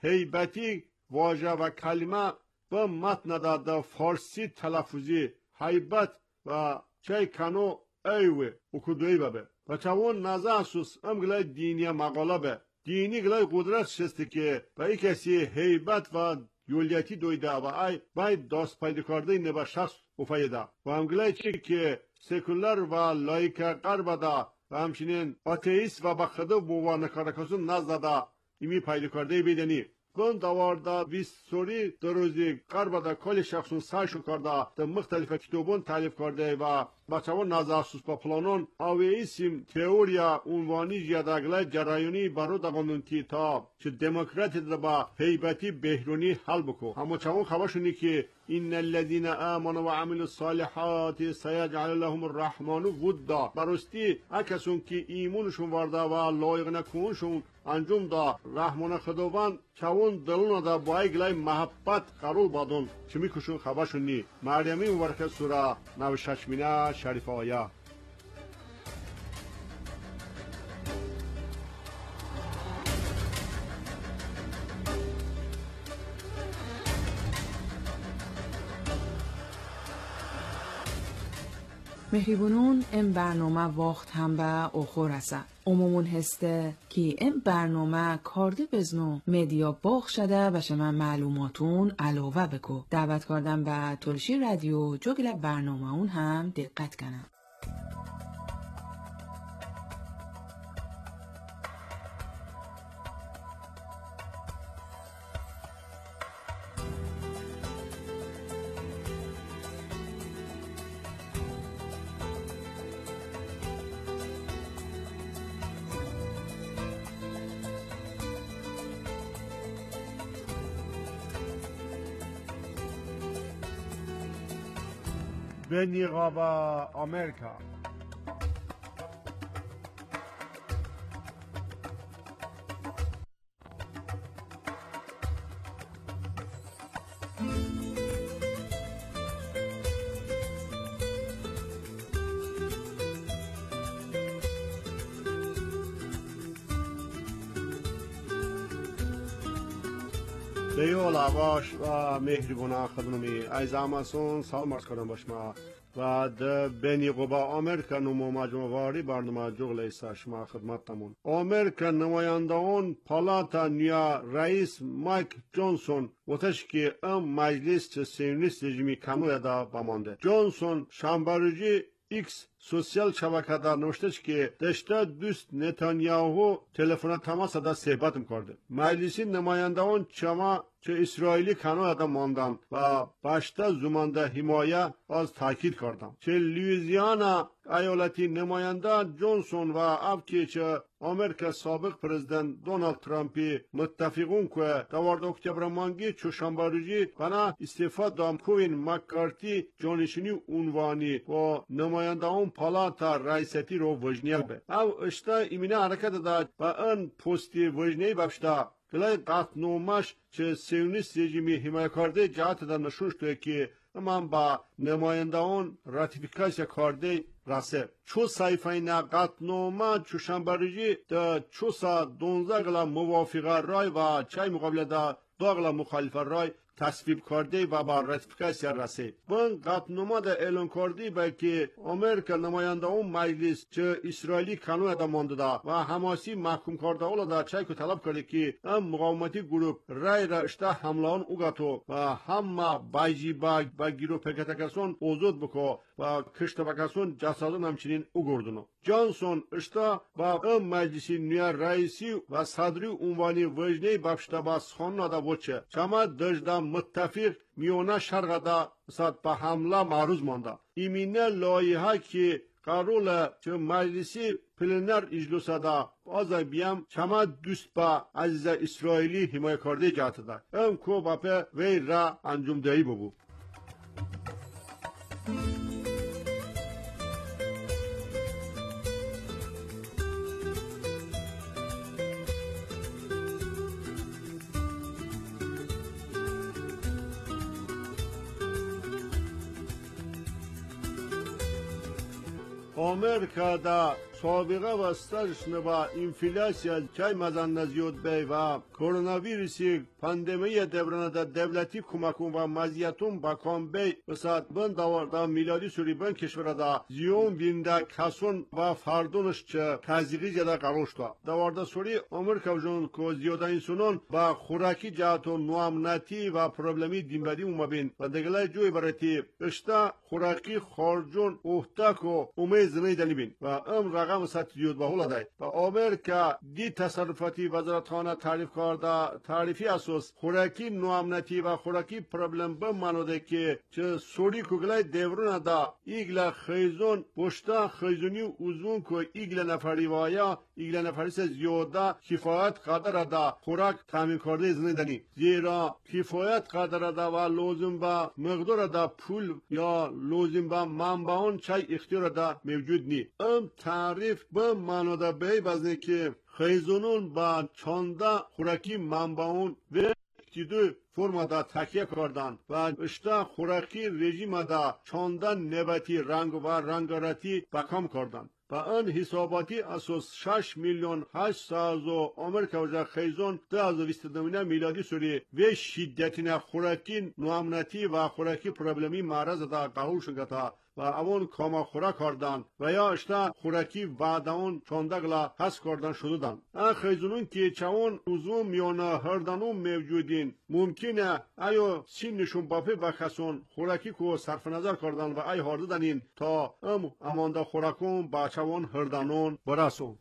هیبتی واژه و کلمه به متن دا فارسی تلفظی هیبت و چای کنو ایوه و کدوی ببه و چون نظر اسوس ام گلای دینی مقاله به دینی گلای قدرت شسته که به ای کسی هیبت و یولیتی دویده و ای باید داست پیدا کرده نبا شخص افایده و همگلای چی که سکولر و لایک قربه دا و همچنین آتئیست و بخده بوانه کارکاسون نزده دا ایمی پیدا کرده بیدنی بن داواردا ویستوری دروزی قربدا کل شخصون سایشون کرده در مختلف کتابون تعلیف کرده و بچه‌ها نظرسوز با پلانون آویسیم تئوریا عنوانی جداگله جرایونی برو دقانونتی تا چه دموکراتی ده با هیبتی بهرونی حل بکو همه چون خبرشونی که این الذين آمنوا وعملوا الصالحات سيجعل لهم الرحمن ودا براستی کسون که ایمونشون ورده و لایق نکنشون انجام دا رحمان خداوند چون دلون دا بایگلای محبت قرول بادون چه میکشون خبرشونی مریمی مبارکه سوره 96 شریف آیه. مهریبونون این برنامه وقت هم به اخور است. عمومون هسته که این برنامه کارده بزنو مدیا باخ شده و شما معلوماتون علاوه بکو. دعوت کردم به تلشی رادیو جوگل برنامه اون هم دقت کنم. به نیقاب آمریکا. دیو لواش و مهربان خدمتی از آماسون سلام عرض کنم باشما و در بین قبا آمریکا نمو مجموعه واری برنامه جغل ایسا شما خدمتمون. آمریکا نمایندگان پالاتا نیا رئیس مایک جانسون وقتش که مجلس سیونیست رژیمی کانادا بمانده. جانسون شنبه ایکس سوسیال شبکه‌دا نوشته که دشته دوست نتانیاهو تلفن تماس دا صحبت می‌کرده. مجلس نمایندگان چه اسرائیلی کانادا ماندن و باشتا زمانده حمایه از تاکید کردم. چه لوئیزیانا ایالتی نماینده جانسون و افکی چه آمریکا سابق پرزیدنت دونالد ترامپی متفقون که دوارد اکتبر مانگی چوشنبه روزی بنا استعفا دام کوین مکارتی جانشینی عنوانی و نمایندگان پالاتا رئیسیتی رو وجنیل به. او اشتا ایمینه حرکت داد و ان پستی وجنی بفشتا کلای قطعنامش چه سیونیست رژیمی حمایه کرده جهت در نشون شده که اما با نمایندگان راتیفیکاسیا کرده راسه. چو صحیفه قطعنامه چوشنبه روزی در 412 گلا موافقه رای و چای مقابل در 2 گلا مخالف رای تصویب کرده و با راتیفیکاسیا رسید. بن قطعنامه در اعلان کرده به که آمریکا نمایندگان مجلس چه اسرائیلی کانادا مانده و حماسی محکوم کرده اولا در چای که طلب کرده که مقاومتی گروه رای را اشته حملان اوگاتو و همه بایجی با گیرو پکتکسون اوزود بکو و کشت بکسون جسادون همچنین اوگردونو. جانسون اشته با مجلسی نیا رئیسی و صدری عنوانی وجنه بفشته با سخانه دا وچه چما دجده متفق میونه شرقه ساعت به حمله معروض مانده. ایمینه لایحه که قرار چه مجلسی پلنر اجلس دا از بیام چما دوست با عزیز اسرائیلی حمایه کرده جهت دا کو باپه وی را انجام دهی ببو. آمریکا دا سابقه و استرشن با انفلاسیا چای مزن زیاد بی و کرونا ویروسی پاندمی دوران دا دولتی کمکون و مزیتون با کام بی بسات بند دا میلادی سوری بند کشور دا زیون بینده کسون و فردونش چه تزیقی جدا قروش دا دوارده سوری آمریکا جون که زیاده انسانون با خوراکی جهت و نوامنتی و پروبلمی دیمبدی اومبین و دگلای جوی برای اشتا خوراکی خارجون احتاک و امیز نیدنی بین و رقم رقم سطح زیاد به حول دای و آمریکا دی تصرفاتی وزارتخانه تعریف کرده تعریفی اساس خوراکی نوامنتی و خوراکی پرابلم به منوده که چه سوری کوگلای دیورون دا ایگل خیزون بشتا خیزونی اوزون که ایگل نفری وایا ایگل نفری سے زیاده کفایت قدر دا خوراک تامین کرده زندنی زیرا کفایت قدر دا و لازم با مقدار دا پول یا لازم با منبعون چای اختیار دا موجود نی تعریف به منوده به بزنه که خیزونون با چانده خوراکی منبعون و اکتیدو فرما دا تکیه کردن و اشتا خوراکی رژیم دا چانده نباتی رنگ و رنگارتی بکام کردن و آن حساباتی اساس 6 میلیون 800 آمریکا و خیزون 2022 میلادی سوری و شدتین خوراکی نوامنتی و خوراکی پرابلمی معرض دا قبول شدتا و اون کاما خوراک کردن و یا اشتا خوراکی بعدون چاندگلا حس کردن شدن ان خیزونون که چون اوزون میانه هردانون موجودین ممکنه ایو سینشون باپه بخسون خوراکی کو صرف نظر کردن و ای هارده دنین تا امانده خوراکون با چون هردانون برسون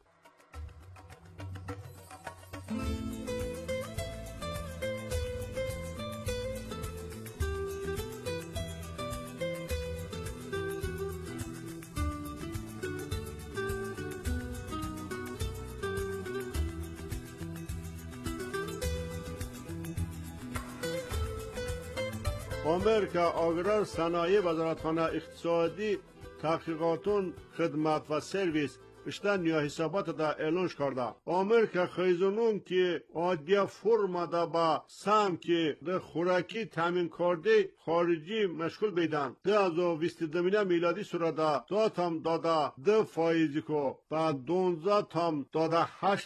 آمریکا آگرار صنایع وزارتخانه اقتصادی تحقیقاتون خدمت و سرویس اشتن یا حسابات دا اعلانش کرده آمریکا خیزونون که عادیه فرما دا با سهم که ده خوراکی تامین کرده خارجی مشغول بیدن 2022 میلادی سرادا داتم دادا 2% کو و 12 تام دادا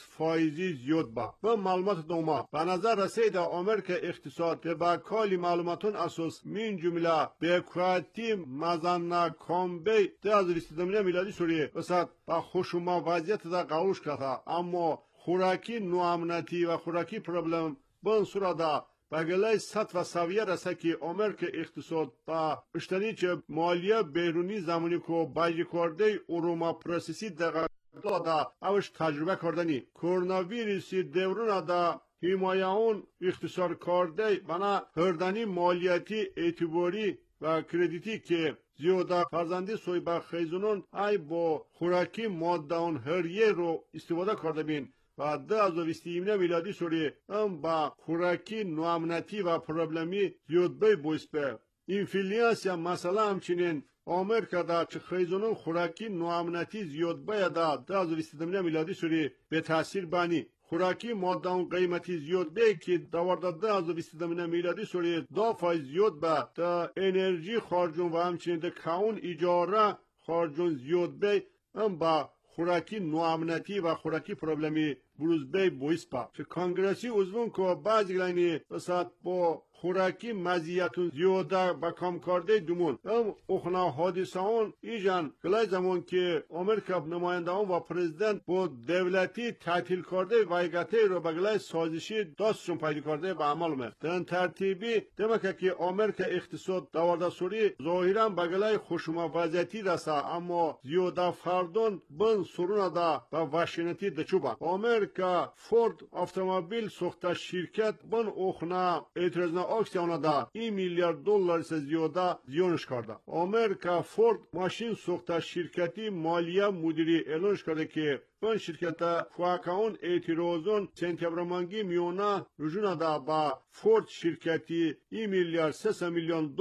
8% زیاد با به معلومات دوما به نظر رسید آمریکا اقتصاد که با کالی معلوماتون اساس من جمله به کویتی مزنه کامبی 2022 میلادی سوری وسط با خوشما وضعیت دا قولش کرده اما خوراکی نوامنتی و خوراکی پرابلم بن سرادا بگلای سطح و سویه رسه که آمریکا اقتصاد با اشتنی چه مالیه بیرونی زمانی که باجی کرده اروما پروسیسی دقیق دا اوش تجربه کردنی کرونا ویروسی دورون دا حمایون اختصار کرده بنا هردنی مالیاتی اعتباری و کردیتی که زیاده فرزندی سوی خیزونون ای با خوراکی ماده اون هریه رو استفاده کرده بین و 2021 میلادی سوری با خوراکی نوامنتی و پرابلمی زیاد بی بویست به اینفلیانسیا مثلا همچنین آمریکا دا چه خیزونون خوراکی نوامنتی زیاد بی دا 2022 میلادی سوری به تاثیر بانی خوراکی ماده اون قیمتی زیاد به که دوارده 2022 میلادی سوری 2% زیاد به تا انرژی خارجون و همچنین ده کون اجاره خارجون زیاد به با خوراکی نوامنتی و خوراکی پرابلمی بروز بی بویست با چه کانگرسی عضوون که بعضی گلینی بسات با خوراکی مزیتون زیاده با کام کرده دومون اخنا حادثه اون ایجان گلای زمان که آمریکا نماینده اون و پرزیدنت با دولتی تعطیل کرده وایگته رو با گلای سازشی داستشون پیدا کرده به عمل اومد دن ترتیبی دمکه که آمریکا اقتصاد دوارده سوری ظاهرا با گلای خوشما وضعیتی رسه اما زیاده فردون بن سرون دا با واشنگتی دچوبا آمریکا فورد اتومبیل ساخته شرکت بن اخنا اعتراض اکسیون دا $1 میلیارد سے زیاده زیانش کرده آمریکا فورد ماشین ساخته شرکتی مالیه مدیری اعلانش کرده که این شرکت فواکاون اعتراضون سنتبرمانگی میونه رجوع دا با فورد شرکتی $1 میلیارد 300 میلیون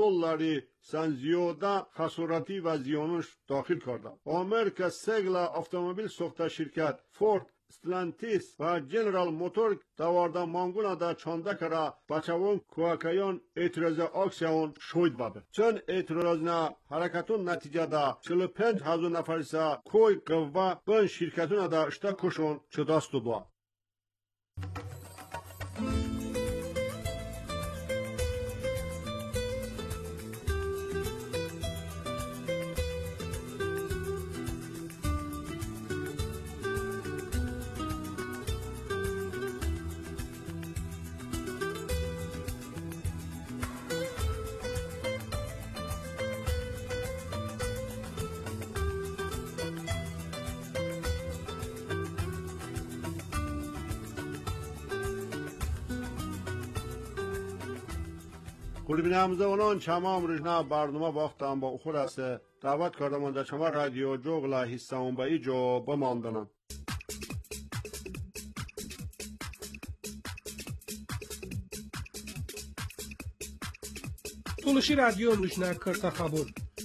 سن زیاده خسارتی و زیانش داخل کرده آمریکا سگلا اتومبیل ساخته شرکت فورد ستلانتیس و جنرال موتور دوارده مانگونا دا چانده کرا بچوان کوکایان اعتراض اکسیون شوید بابه چون اعتراضنا حرکتون نتیجه دا 45,000 نفرسا کوی قوه بین شرکتون دا اشتا کشون چه دست دو خود بینامزه اونان چمام رجنا برنامه باختم با خود است دعوت کردم در شما رادیو جوگلا حصه با ایجو بماندنم. تولشی رادیو امروشنا کرتا خبون.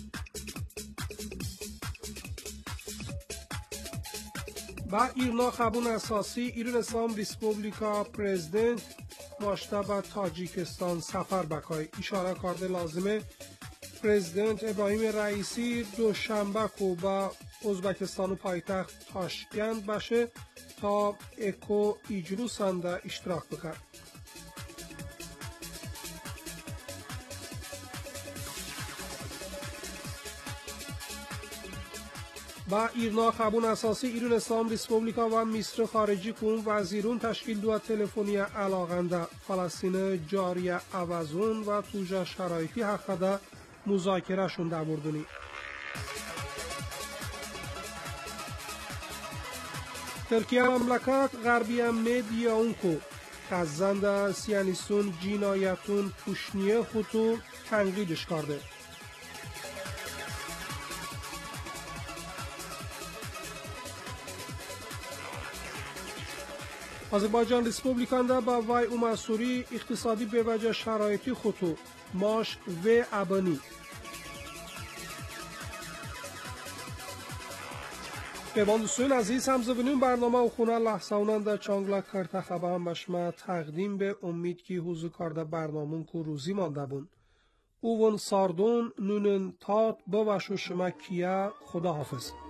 با ایرنا خبون اساسی ایران اسلام ریسپوبلیکا پرزیدنت باشتا با تاجیکستان سفر بکای اشاره کرده لازمه پرزیدنت ابراهیم رئیسی دوشنبه کو با ازبکستان و پایتخت تاشکند باشه تا اکو ایجروسنده اشتراک بکرد. با ایرنا خبون اساسی ایران اسلام ریسپوبلیکا و مصر خارجی کن وزیرون تشکیل دو تلفنی علاقنده فلسطین جاری عوضون و توجه شرایطی حقده مذاکره شون دبردونی. ترکیه مملکت غربی مدیا اونکو خزنده سیانیستون جنایتون پوشنیه خودتو تنقیدش کرده. آذربایجان ریسپوبلیکاندا با وای اوماسوری اقتصادی به وجه شرایطی خودتو ماش و ابانی. به باندوستون عزیز همزبونین برنامه و خونه لحظه در چانگلا کرتا خبه هم بشما تقدیم به امید که حضور کرده برنامون که روزی مانده بون. اوون ساردون نونن تات با وشو شما کیا خدا حافظ.